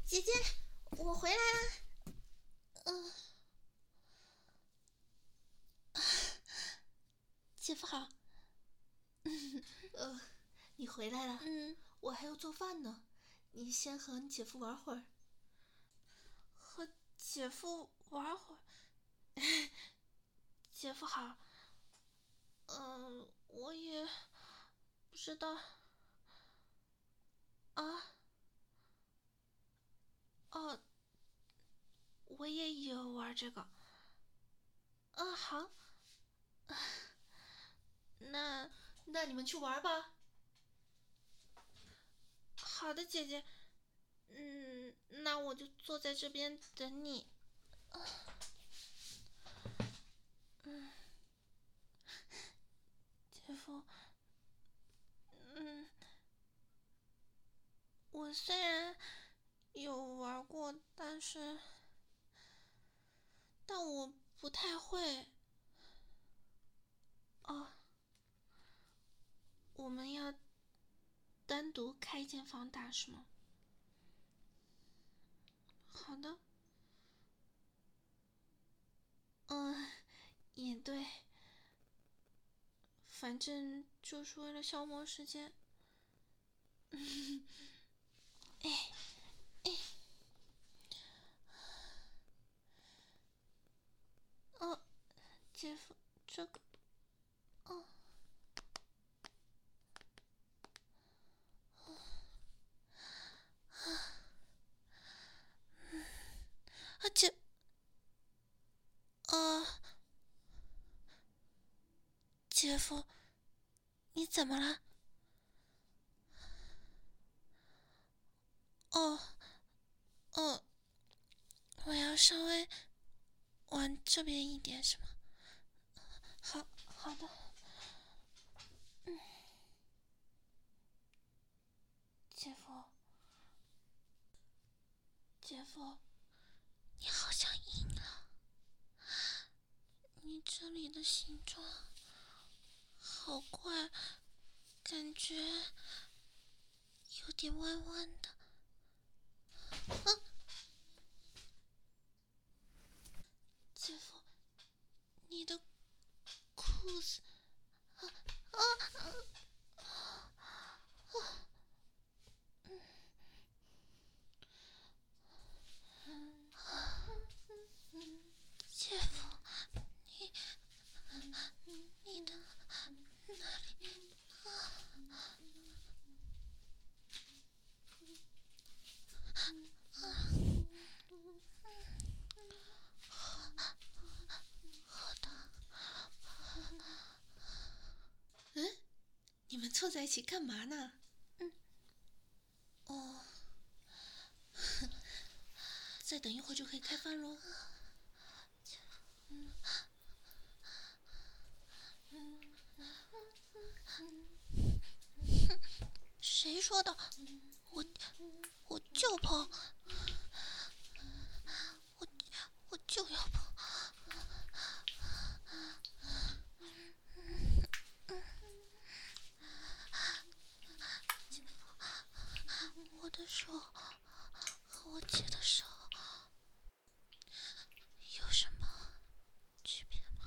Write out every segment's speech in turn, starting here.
姐姐，我回来了。 姐夫好。 你回来了。 嗯， 我还要做饭呢，你先和你姐夫玩会儿。 和姐夫玩会儿。姐夫好。我也不知道。哦，我也有玩这个。好。 那你们去玩吧。 好的，姐姐。那我就坐在这边等你。姐夫，我虽然有玩过，但我不太会。我们要单独开一间房打是吗？好的。也对，反正就是为了消磨时间。姐夫，这个，姐，姐夫，你怎么了？我要稍微往这边一点是吗？好的。姐夫，你好像硬了，你这里的形状好怪，感觉有点弯弯的。姐夫，你的裤子，姐夫，你的哪里？好的。 你们凑在一起干嘛呢？再等一会儿就可以开饭喽。 谁说的？我就碰，我就要碰。我的手和我姐的手有什么区别吗？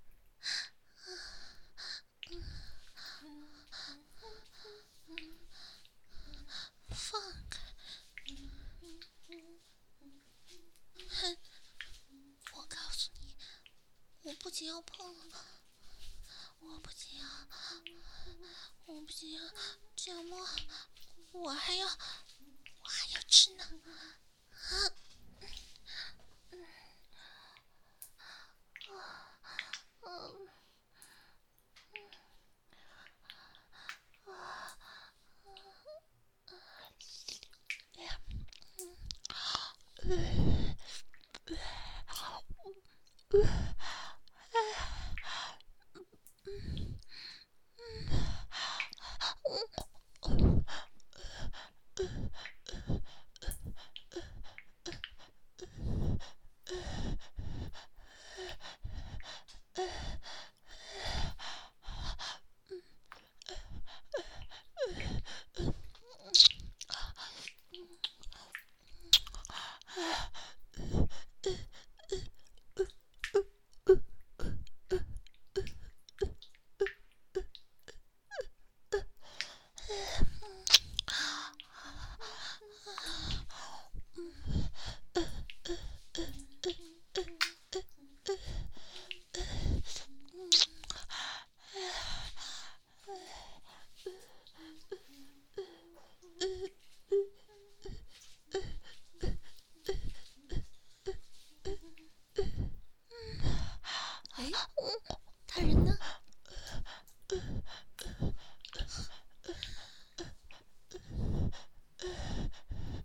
放开！我告诉你，我不仅要碰，我不仅要这样摸，我还要吃呢。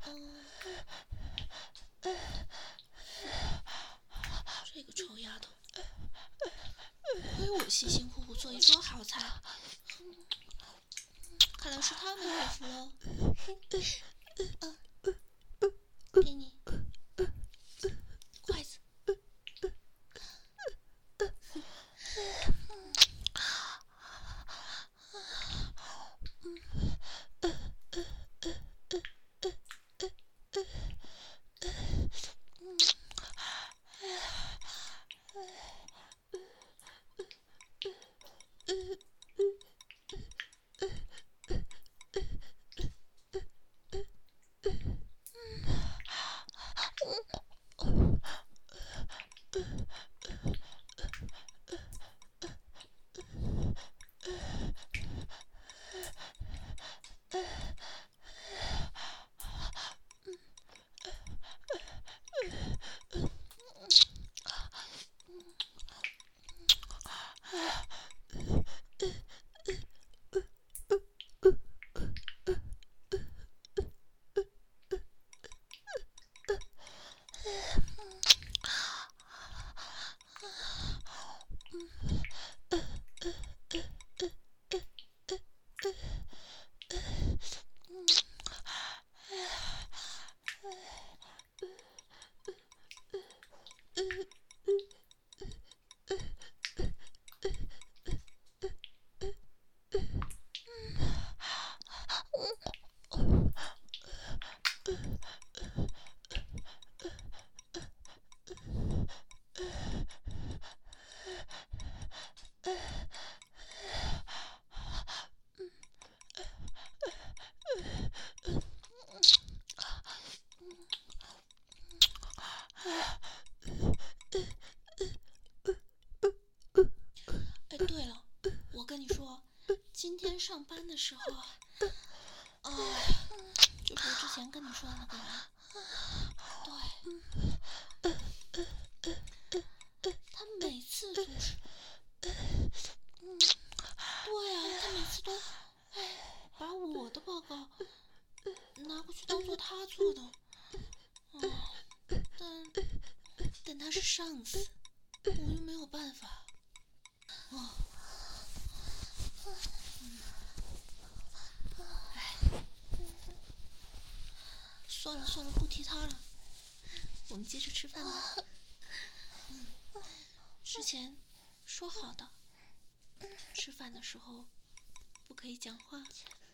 这个臭丫头，亏我辛辛苦苦做一桌好菜，看来是她没回复喽。给你筷子。哎，对了，我跟你说，今天上班的时候，就是我之前跟你说的那个人，对，他每次总是，对啊，他每次都，把我的报告拿过去当做他做的，但他是上司，我又没有办法，算了，不提他了，我们接着吃饭吧。之前说好的，吃饭的时候不可以讲话。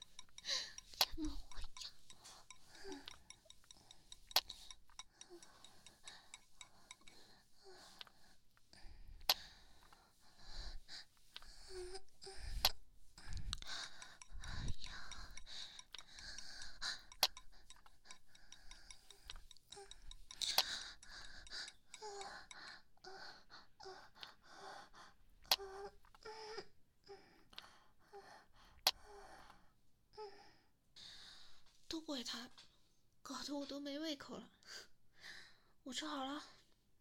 都怪他，搞得我都没胃口了。我吃好了，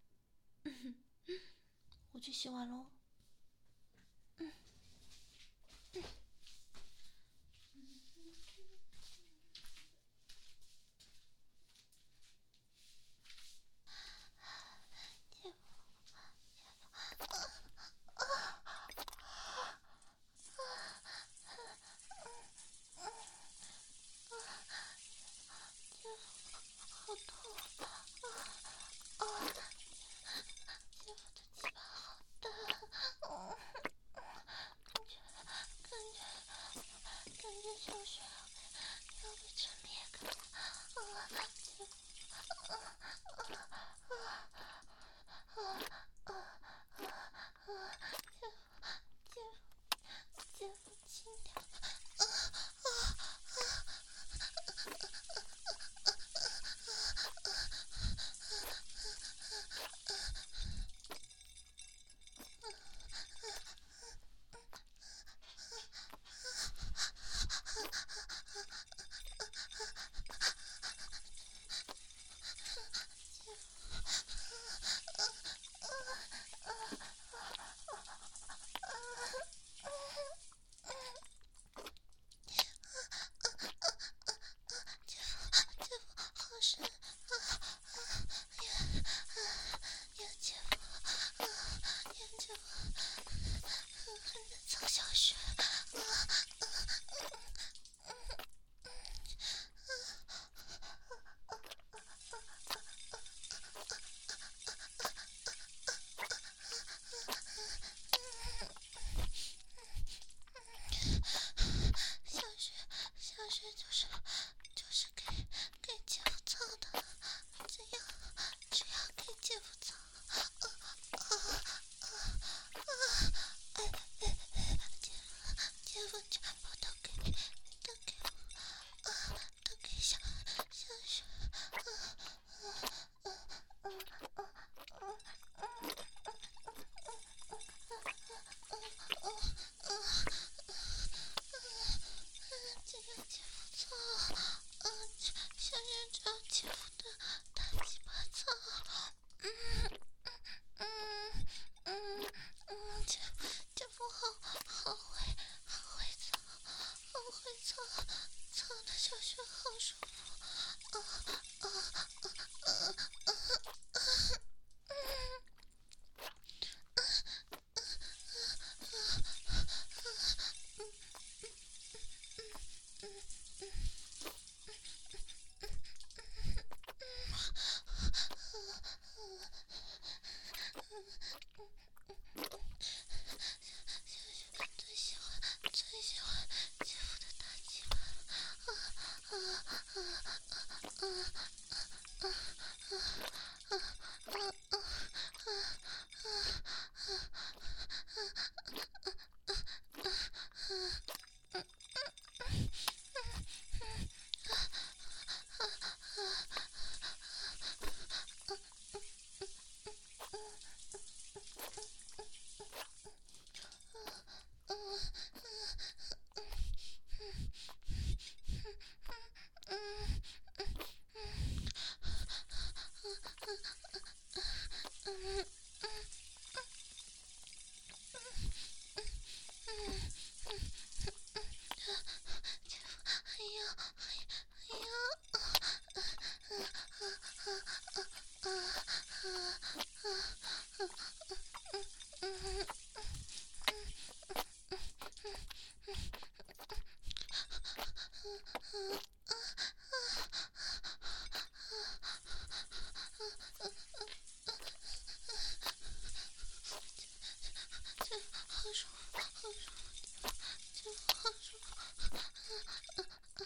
我去洗碗喽。 感觉姐夫的大鸡巴操！姐夫好会操，好会操，操的小穴好舒服。最喜欢姐夫的大鸡巴好舒服，好舒服，姐夫好舒服。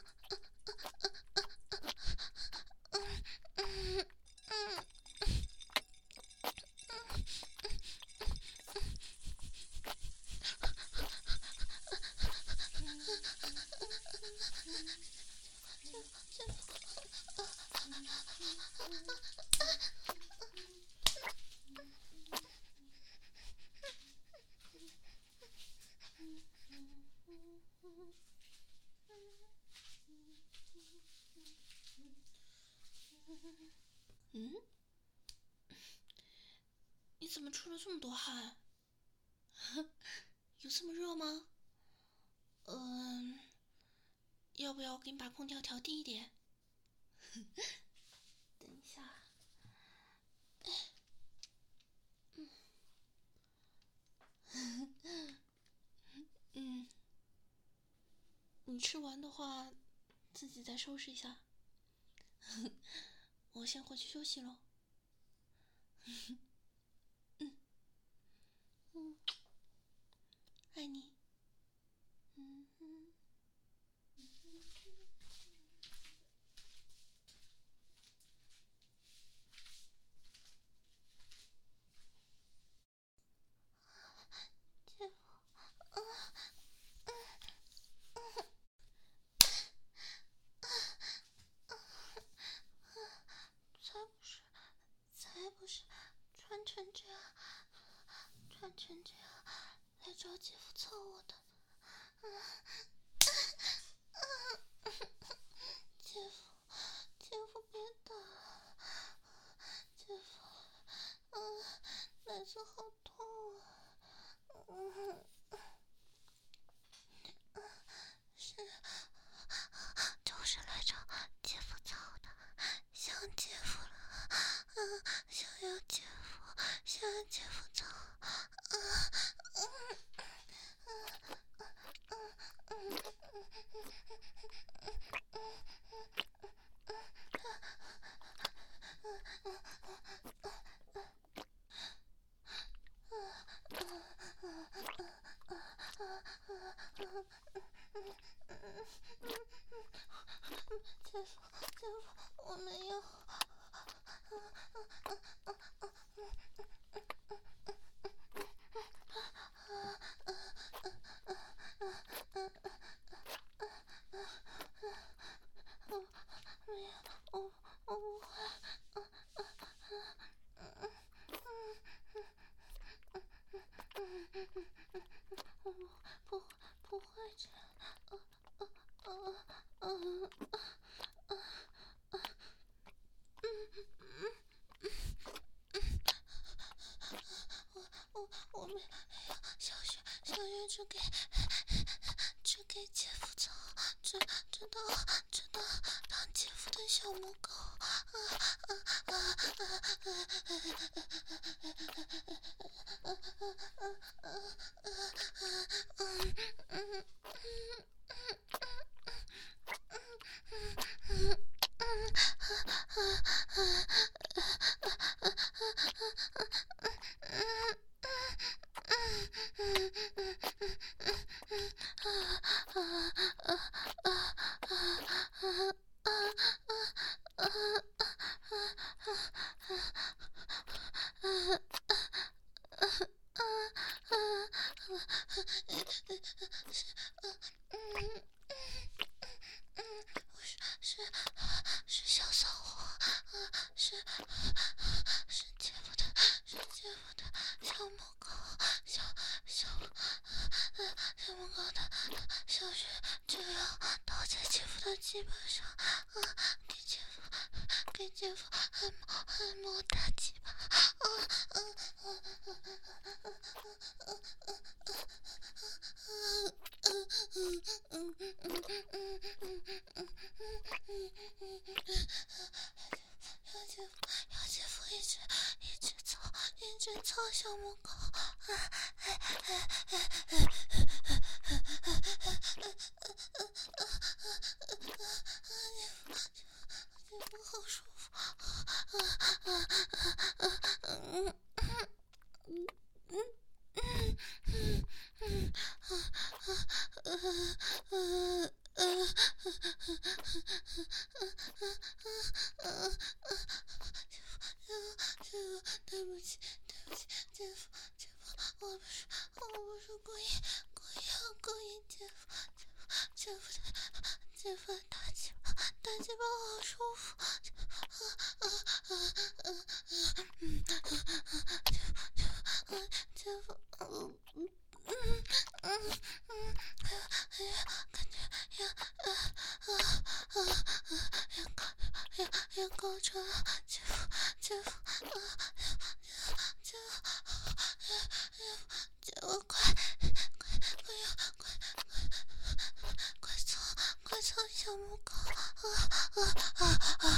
你怎么出了这么多汗？有这么热吗？要不要我给你把空调调低一点？等一下。你吃完的话，自己再收拾一下。我先回去休息喽。爱你。 姐夫，才不是，穿成这样来找姐夫操我的。姐夫别打，姐夫，奶子好痛啊！就是来找姐夫操的，想姐夫了，想要姐夫操，姐夫，我没有。我不会。不会这样。 给姐夫操，知道当姐夫的小母狗。是小骚货，是姐夫的小母狗，小母狗的小穴就要倒在姐夫的鸡巴上，给姐夫按摩大鸡巴，要姐夫一直操小母狗，姐夫好舒服，对不起，姐夫，我不是故意，姐夫的大鸡巴好舒服，姐夫，感觉要高潮了，姐夫，快操小母狗，